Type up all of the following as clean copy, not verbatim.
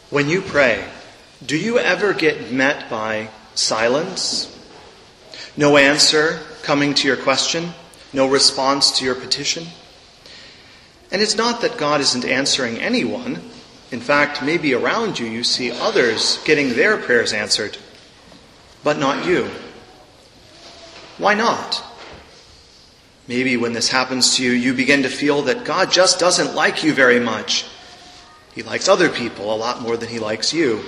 When you pray, do you ever get met by silence? No answer coming to your question? No response to your petition? And it's not that God isn't answering anyone. In fact, maybe around you you see others getting their prayers answered, but not you. Why not? Maybe when this happens to you, you begin to feel that God just doesn't like you very much. He likes other people a lot more than he likes you.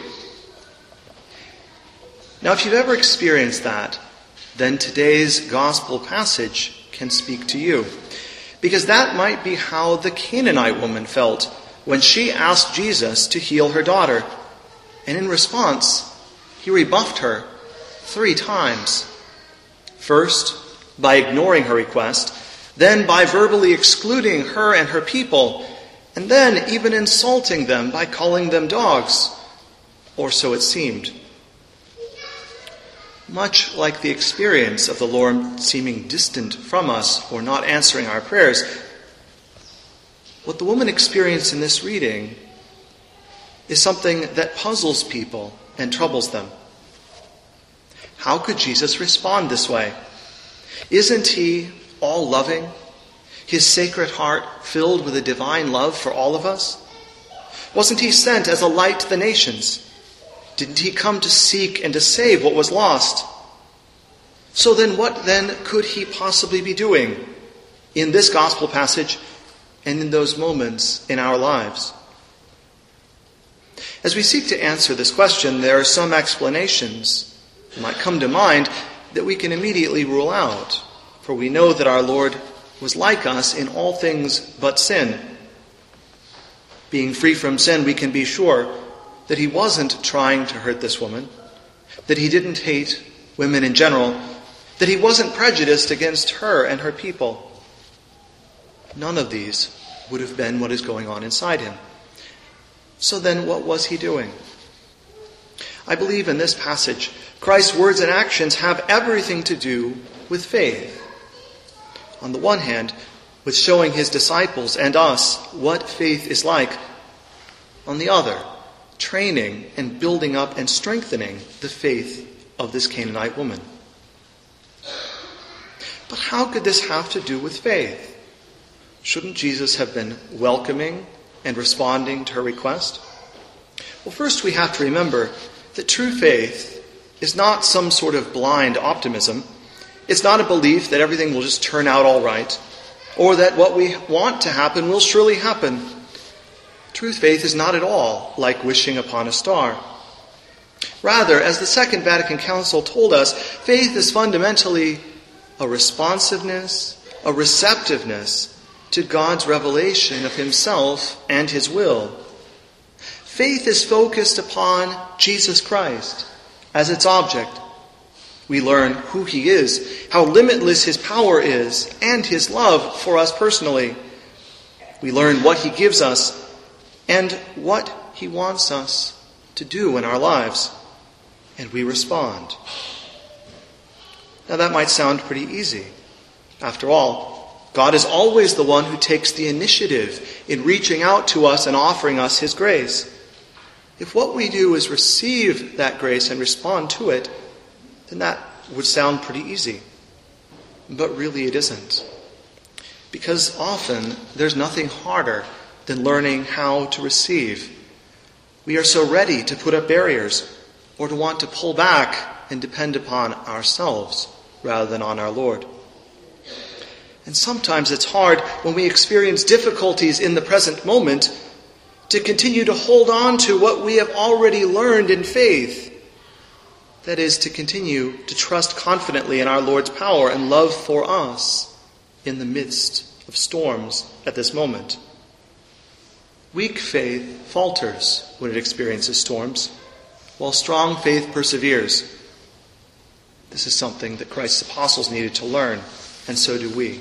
Now, if you've ever experienced that, then today's gospel passage can speak to you. Because that might be how the Canaanite woman felt when she asked Jesus to heal her daughter. And in response, he rebuffed her 3 times. First, by ignoring her request, then by verbally excluding her and her people, and then even insulting them by calling them dogs, or so it seemed. Much like the experience of the Lord seeming distant from us or not answering our prayers, what the woman experienced in this reading is something that puzzles people and troubles them. How could Jesus respond this way? Isn't he all-loving? His sacred heart filled with a divine love for all of us? Wasn't he sent as a light to the nations? Didn't he come to seek and to save what was lost? So then what then could he possibly be doing in this gospel passage and in those moments in our lives? As we seek to answer this question, there are some explanations that might come to mind that we can immediately rule out. For we know that our Lord was like us in all things but sin. Being free from sin, we can be sure that he wasn't trying to hurt this woman, that he didn't hate women in general, that he wasn't prejudiced against her and her people. None of these would have been what is going on inside him. So then what was he doing? I believe in this passage, Christ's words and actions have everything to do with faith. On the one hand, with showing his disciples and us what faith is like. On the other, training and building up and strengthening the faith of this Canaanite woman. But how could this have to do with faith? Shouldn't Jesus have been welcoming and responding to her request? Well, first we have to remember that true faith is not some sort of blind optimism. It's not a belief that everything will just turn out all right, or that what we want to happen will surely happen. True faith is not at all like wishing upon a star. Rather, as the Second Vatican Council told us, faith is fundamentally a responsiveness, a receptiveness to God's revelation of himself and his will. Faith is focused upon Jesus Christ as its object. We learn who he is, how limitless his power is, and his love for us personally. We learn what he gives us and what he wants us to do in our lives. And we respond. Now that might sound pretty easy. After all, God is always the one who takes the initiative in reaching out to us and offering us his grace. If what we do is receive that grace and respond to it, then that would sound pretty easy. But really it isn't. Because often there's nothing harder than learning how to receive. We are so ready to put up barriers or to want to pull back and depend upon ourselves rather than on our Lord. And sometimes it's hard when we experience difficulties in the present moment to continue to hold on to what we have already learned in faith. That is, to continue to trust confidently in our Lord's power and love for us in the midst of storms at this moment. Weak faith falters when it experiences storms, while strong faith perseveres. This is something that Christ's apostles needed to learn, and so do we.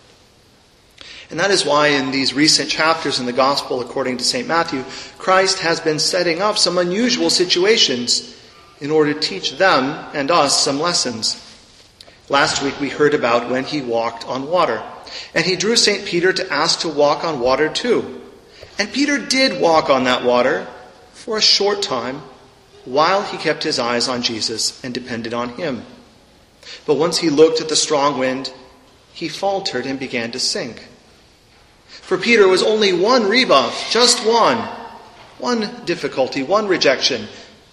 And that is why in these recent chapters in the Gospel according to St. Matthew, Christ has been setting up some unusual situations in order to teach them and us some lessons. Last week we heard about when he walked on water, and he drew St. Peter to ask to walk on water too. And Peter did walk on that water for a short time while he kept his eyes on Jesus and depended on him. But once he looked at the strong wind, he faltered and began to sink. For Peter, it was only one rebuff, just one difficulty, one rejection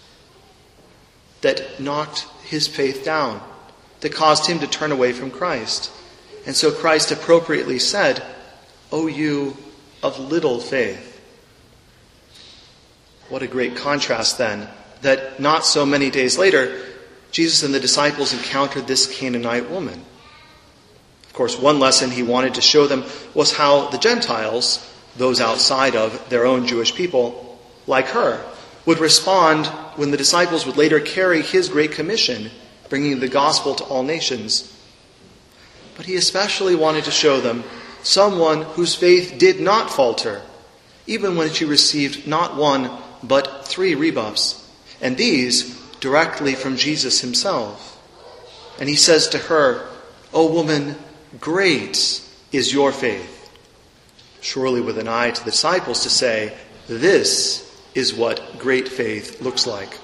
that knocked his faith down, that caused him to turn away from Christ. And so Christ appropriately said, "O you of little faith." What a great contrast then, that not so many days later, Jesus and the disciples encountered this Canaanite woman. Of course, one lesson he wanted to show them was how the Gentiles, those outside of their own Jewish people, like her, would respond when the disciples would later carry his great commission, bringing the gospel to all nations. But he especially wanted to show them someone whose faith did not falter, even when she received not one, but 3 rebuffs, and these directly from Jesus himself. And he says to her, "O woman, great is your faith." Surely with an eye to the disciples to say, this is what great faith looks like.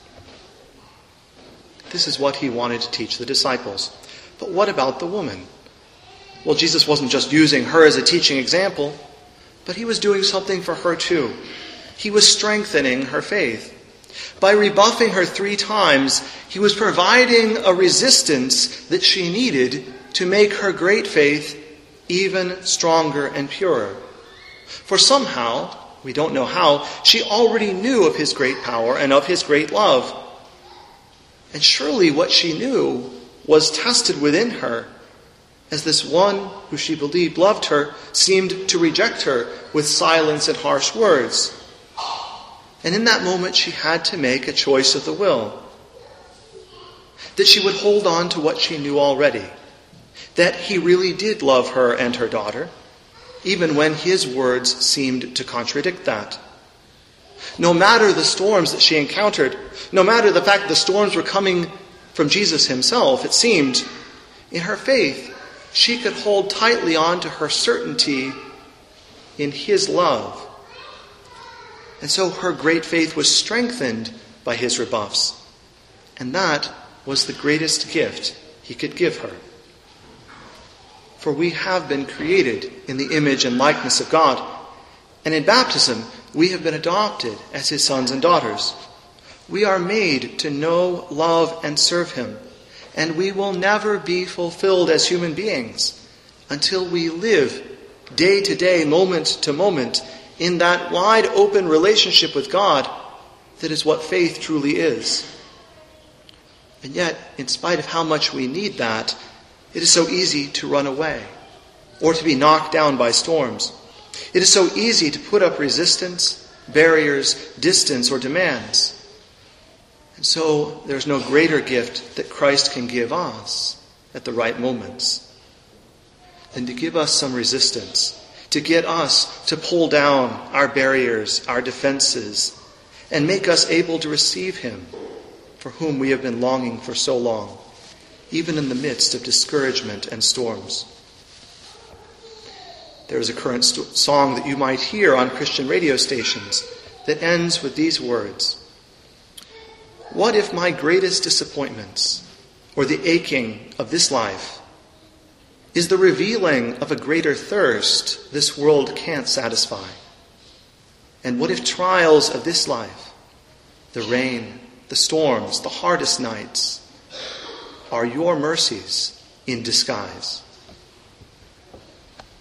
This is what he wanted to teach the disciples. But what about the woman? Well, Jesus wasn't just using her as a teaching example, but he was doing something for her too. He was strengthening her faith. By rebuffing her 3 times, he was providing a resistance that she needed to make her great faith even stronger and purer. For somehow, we don't know how, she already knew of his great power and of his great love. And surely what she knew was tested within her, as this one who she believed loved her seemed to reject her with silence and harsh words. And in that moment she had to make a choice of the will. That she would hold on to what she knew already. That he really did love her and her daughter, even when his words seemed to contradict that. No matter the storms that she encountered, no matter the fact the storms were coming from Jesus himself, it seemed, in her faith, she could hold tightly on to her certainty in his love. And so her great faith was strengthened by his rebuffs. And that was the greatest gift he could give her. For we have been created in the image and likeness of God. And in baptism, we have been adopted as his sons and daughters. We are made to know, love, and serve him. And we will never be fulfilled as human beings until we live day to day, moment to moment, in that wide open relationship with God that is what faith truly is. And yet, in spite of how much we need that, it is so easy to run away or to be knocked down by storms. It is so easy to put up resistance, barriers, distance, or demands. And so there's no greater gift that Christ can give us at the right moments than to give us some resistance, to get us to pull down our barriers, our defenses, and make us able to receive him for whom we have been longing for so long, even in the midst of discouragement and storms. There is a current song that you might hear on Christian radio stations that ends with these words: "What if my greatest disappointments or the aching of this life is the revealing of a greater thirst this world can't satisfy? And what if trials of this life, the rain, the storms, the hardest nights, are your mercies in disguise?"